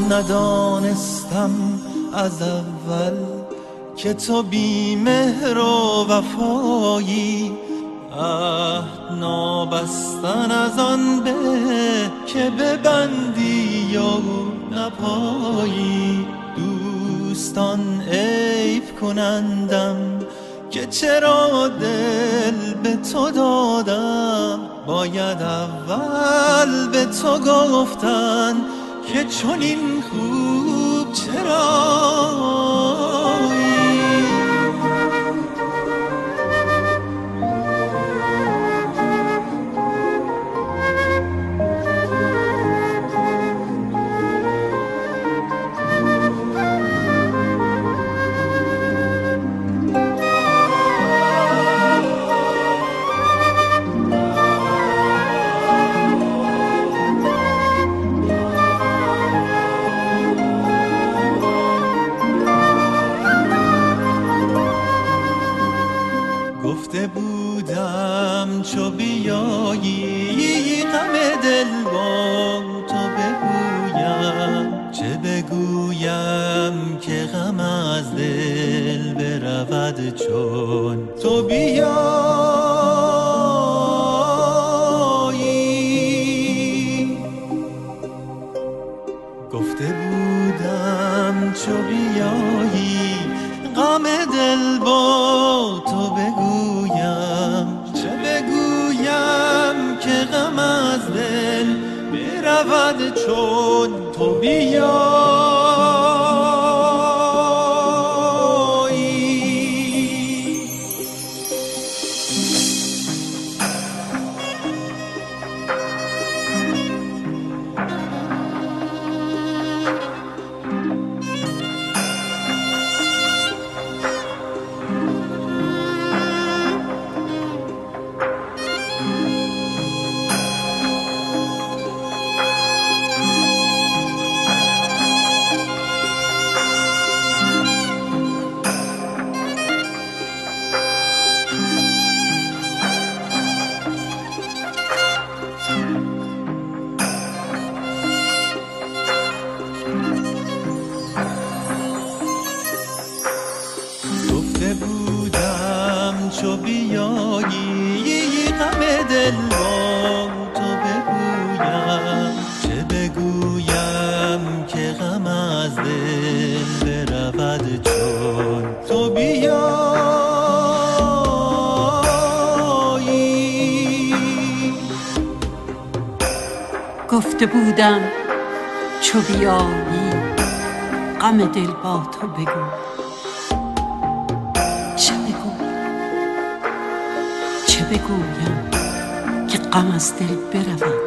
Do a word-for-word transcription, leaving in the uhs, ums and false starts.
ندانستم از اول که تو بی مهر و وفایی، عهد نابستن از آن به که ببندی و نپایی. دوستان عیب کنندم که چرا دل به تو دادم، باید اول به تو گفتن که چنین خوب چرایی. گفته بودم چو بیایی غم دل با تو بگویم، چه بگویم که غم از دل برود چون تو بیایی. گفته بودم چو بیایی غم دل با تو بگویم، چه بگویم که غم از دل برود چون تو بیایی. چو بیایی غم دل با تو بگویم، چه بگویم که غم از دل برود چون تو بیایی. گفته بودم چو بیایی غم دل با تو بگو، چه بگویم که غم از دل برود